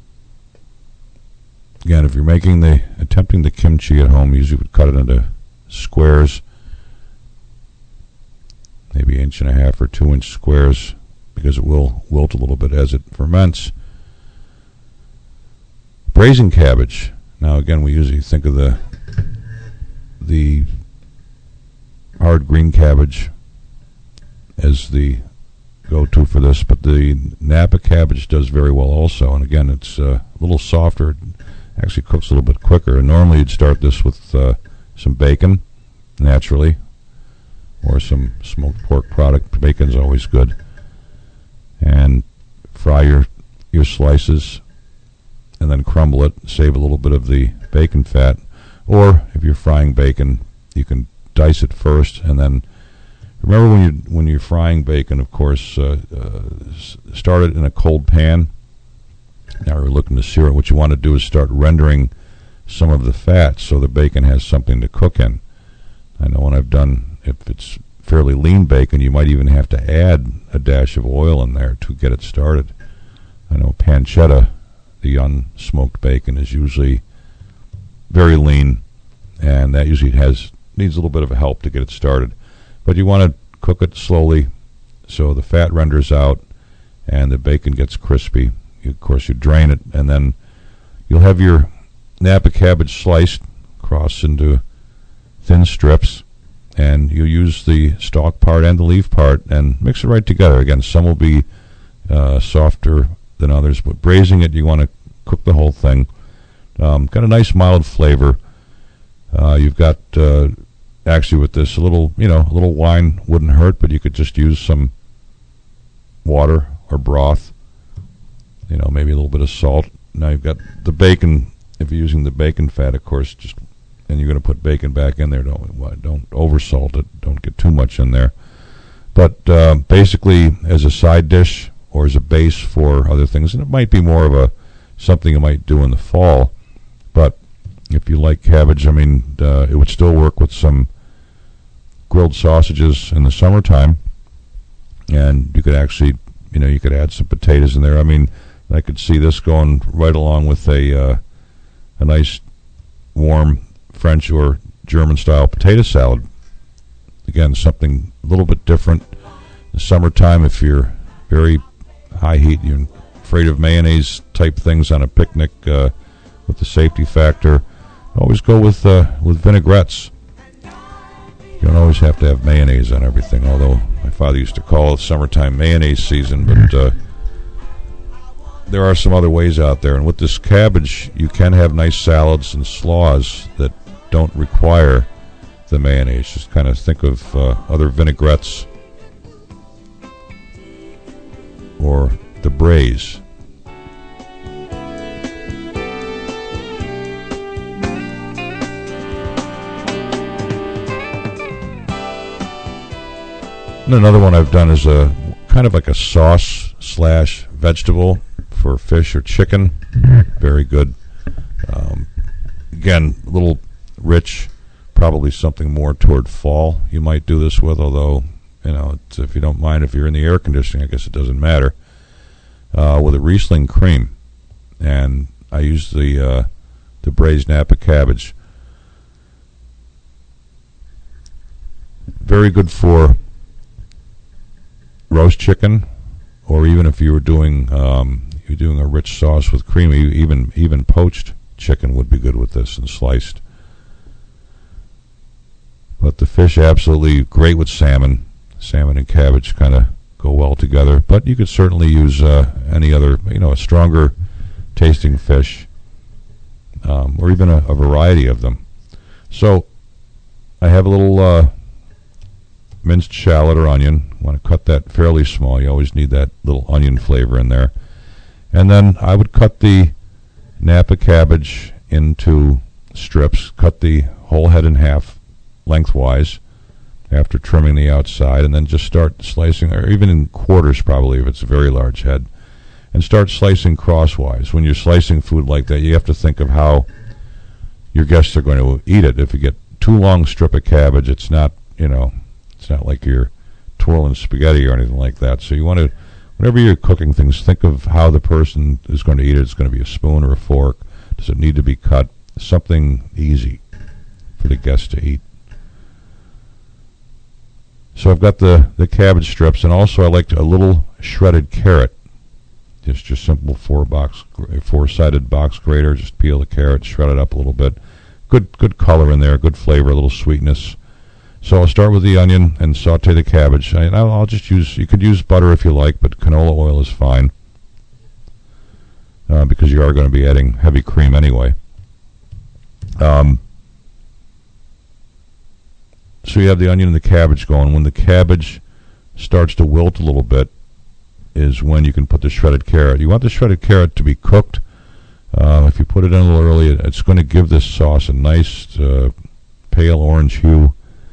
if you're attempting the kimchi at home, you usually would cut it into squares, maybe 1.5 or 2-inch squares, because it will wilt a little bit as it ferments. Braising cabbage. Now, again, we usually think of the hard green cabbage as the go-to for this, but the Napa cabbage does very well also. And again, it's a little softer. It actually cooks a little bit quicker. And normally you'd start this with some bacon, naturally, or some smoked pork product. Bacon's always good. And fry your slices, and then crumble it. Save a little bit of the bacon fat. Or if you're frying bacon, you can dice it first, and then remember when you're frying bacon, of course, start it in a cold pan. Now we're looking to sear it. What you want to do is start rendering some of the fat so the bacon has something to cook in. I know when I've done, if it's fairly lean bacon, you might even have to add a dash of oil in there to get it started. I know pancetta, the unsmoked bacon, is usually very lean, and that usually needs a little bit of help to get it started. But you want to cook it slowly so the fat renders out and the bacon gets crispy. Of course, you drain it, and then you'll have your Napa cabbage sliced across into thin strips, and you use the stalk part and the leaf part and mix it right together. Again, some will be softer than others, but braising it, you want to cook the whole thing. Got a nice mild flavor. You've got actually with this a little wine wouldn't hurt, but you could just use some water or broth. Maybe a little bit of salt. Now you've got the bacon. If you're using the bacon fat, of course, and you're going to put bacon back in there, don't oversalt it. Don't get too much in there. But basically, as a side dish or as a base for other things, and it might be more of something you might do in the fall. But if you like cabbage, it would still work with some grilled sausages in the summertime. And you could actually, you could add some potatoes in there. I could see this going right along with a nice warm French or German style potato salad. Again, something a little bit different. In the summertime, if you're very high heat, you're afraid of mayonnaise type things on a picnic with the safety factor, always go with vinaigrettes. You don't always have to have mayonnaise on everything, although my father used to call it summertime mayonnaise season, but there are some other ways out there. And with this cabbage, you can have nice salads and slaws that don't require the mayonnaise. Just kind of think of other vinaigrettes or the braise. And another one I've done is a kind of like a sauce / vegetable for fish or chicken. Very good. Again, a little rich, probably something more toward fall you might do this with, although, if you don't mind, if you're in the air conditioning, I guess it doesn't matter. With a Riesling cream. And I use the braised Napa cabbage. Very good for roast chicken, or even if you were doing a rich sauce with cream, even poached chicken would be good with this and sliced. But the fish, absolutely great with salmon. Salmon and cabbage kind of go well together. But you could certainly use any other, a stronger tasting fish, or even a variety of them. So I have a little minced shallot or onion. You want to cut that fairly small. You always need that little onion flavor in there. And then I would cut the Napa cabbage into strips, cut the whole head in half lengthwise after trimming the outside, and then just start slicing, or even in quarters probably if it's a very large head, and start slicing crosswise. When you're slicing food like that, you have to think of how your guests are going to eat it. If you get too long strip of cabbage, it's not like you're twirling spaghetti or anything like that. So you want to, whenever you're cooking things, think of how the person is going to eat it. It's going to be a spoon or a fork. Does it need to be cut? Something easy for the guests to eat. So I've got the cabbage strips, and also I like a little shredded carrot. Just simple four-sided box grater. Just peel the carrot, shred it up a little bit. Good color in there, good flavor, a little sweetness. So I'll start with the onion and saute the cabbage. I'll just use, you could use butter if you like, but canola oil is fine, because you are going to be adding heavy cream anyway. So you have the onion and the cabbage going. When the cabbage starts to wilt a little bit is when you can put the shredded carrot. You want the shredded carrot to be cooked. If you put it in a little early, it's going to give this sauce a nice pale orange hue.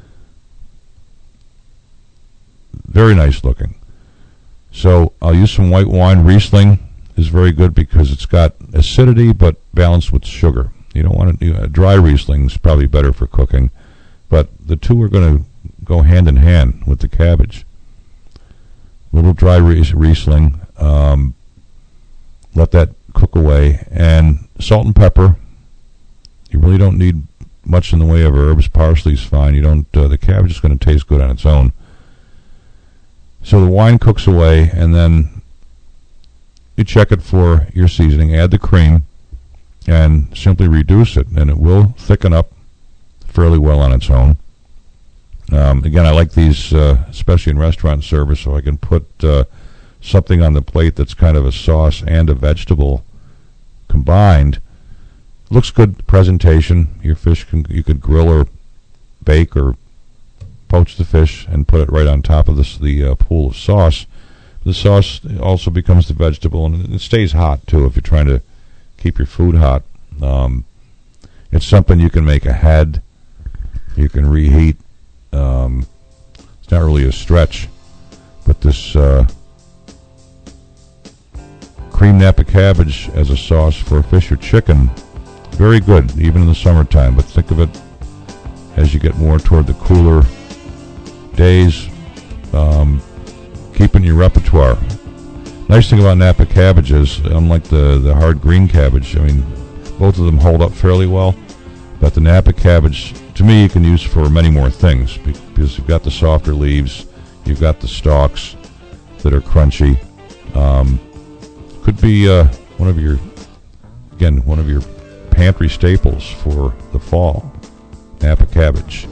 Very nice looking. So I'll use some white wine. Riesling is very good because it's got acidity but balanced with sugar. You don't want to, dry Riesling is probably better for cooking, but the two are going to go hand in hand with the cabbage. Little dry Riesling, let that cook away, and salt and pepper. You really don't need much in the way of herbs. Parsley's fine. You don't. The cabbage is going to taste good on its own. So the wine cooks away, and then you check it for your seasoning. Add the cream, and simply reduce it, and it will thicken up fairly well on its own. Again, I like these, especially in restaurant service, so I can put something on the plate that's kind of a sauce and a vegetable combined. Looks good presentation. Your fish you could grill or bake or poach the fish and put it right on top of the pool of sauce. The sauce also becomes the vegetable, and it stays hot, too, if you're trying to keep your food hot. It's something you can make ahead. You can reheat. It's not really a stretch. But this cream Napa cabbage as a sauce for fish or chicken, very good, even in the summertime. But think of it as you get more toward the cooler days. Keeping your repertoire. Nice thing about Napa cabbages, unlike the hard green cabbage, I mean, both of them hold up fairly well, but the Napa cabbage, to me, you can use for many more things, because you've got the softer leaves, you've got the stalks that are crunchy. Could be one of your pantry staples for the fall, Napa cabbage.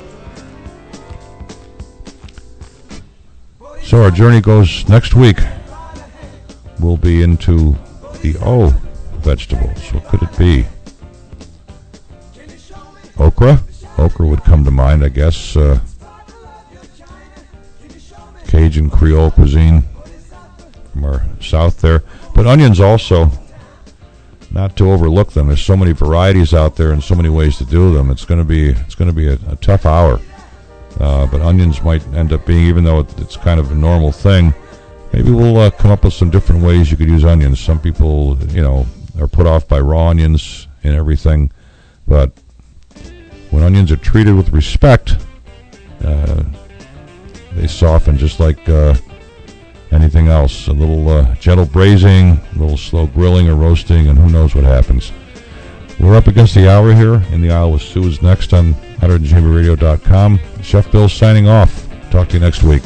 So our journey goes next week. We'll be into the O vegetables. What could it be? Okra? Okra would come to mind, I guess. Cajun Creole cuisine from our south there. But onions also, not to overlook them. There's so many varieties out there and so many ways to do them. It's going to be a tough hour. But onions might end up being, even though it's kind of a normal thing, maybe we'll come up with some different ways you could use onions. Some people, are put off by raw onions and everything. But when onions are treated with respect, they soften just like anything else. A little gentle braising, a little slow grilling or roasting, and who knows what happens. We're up against the hour here. In the Aisle with Sue is next on 100chamberradio.com. Chef Bill signing off. Talk to you next week.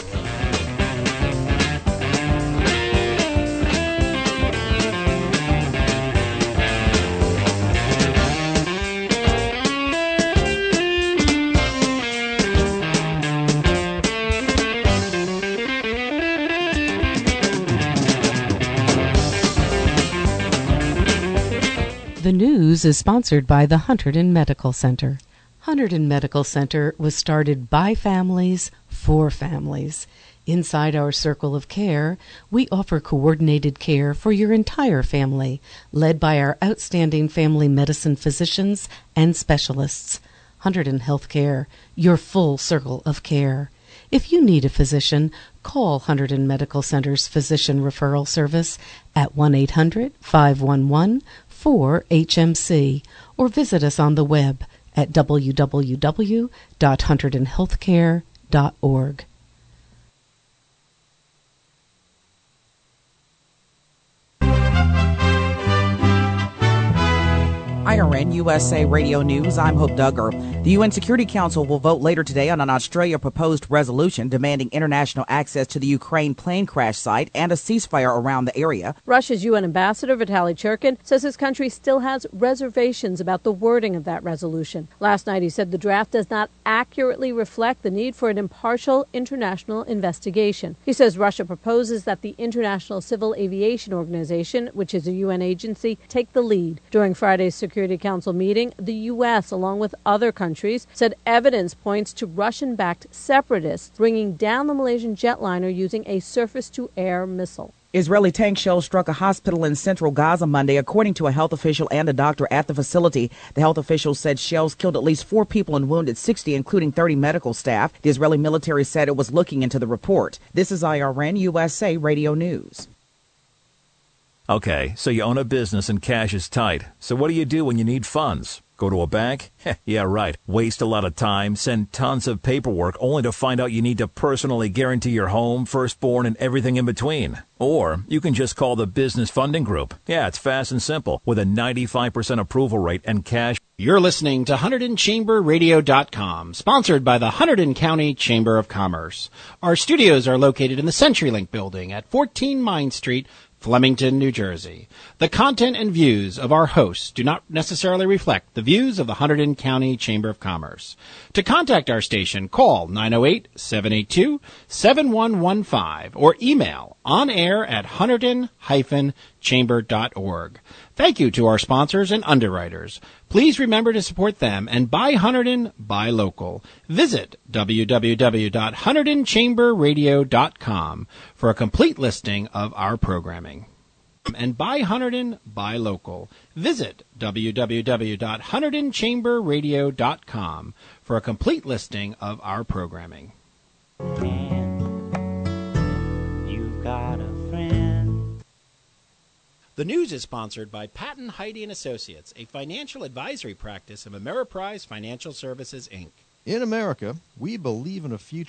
The news is sponsored by the Hunterdon Medical Center. Hunterdon Medical Center was started by families for families. Inside our circle of care, we offer coordinated care for your entire family, led by our outstanding family medicine physicians and specialists. Hunterdon Healthcare, your full circle of care. If you need a physician, call Hunterdon Medical Center's Physician Referral Service at 1-800-511-4HMC or visit us on the web at www.hunterdonhealthcare.org. IRN USA Radio News, I'm Hope Duggar. The UN Security Council will vote later today on an Australia-proposed resolution demanding international access to the Ukraine plane crash site and a ceasefire around the area. Russia's UN Ambassador Vitaly Churkin says his country still has reservations about the wording of that resolution. Last night he said the draft does not accurately reflect the need for an impartial international investigation. He says Russia proposes that the International Civil Aviation Organization, which is a UN agency, take the lead. During Friday's Security Council meeting, the U.S., along with other countries, said evidence points to Russian-backed separatists bringing down the Malaysian jetliner using a surface-to-air missile. Israeli tank shells struck a hospital in central Gaza Monday, according to a health official and a doctor at the facility. The health official said shells killed at least 4 people and wounded 60, including 30 medical staff. The Israeli military said it was looking into the report. This is IRN USA Radio News. Okay, so you own a business and cash is tight. So what do you do when you need funds? Go to a bank? Yeah, right. Waste a lot of time, send tons of paperwork, only to find out you need to personally guarantee your home, firstborn, and everything in between. Or you can just call the Business Funding Group. Yeah, it's fast and simple, with a 95% approval rate and cash. You're listening to HunterdonChamberRadio.com, sponsored by the Hunterdon County Chamber of Commerce. Our studios are located in the CenturyLink building at 14 Mine Street, Flemington, New Jersey. The content and views of our hosts do not necessarily reflect the views of the Hunterdon County Chamber of Commerce. To contact our station, call 908-782-7115 or email onair@hunterdon-chamber.com. hunterdon-chamber.org. Thank you to our sponsors and underwriters. Please remember to support them and buy Hunterdon, buy local. Visit www.hunterdon-chamberradio.com for a complete listing of our programming. And buy Hunterdon, buy local. Visit www.hunterdon-chamberradio.com for a complete listing of our programming. You've got a friend. The news is sponsored by Patton, Heidi & Associates, a financial advisory practice of Ameriprise Financial Services, Inc. In America, we believe in a future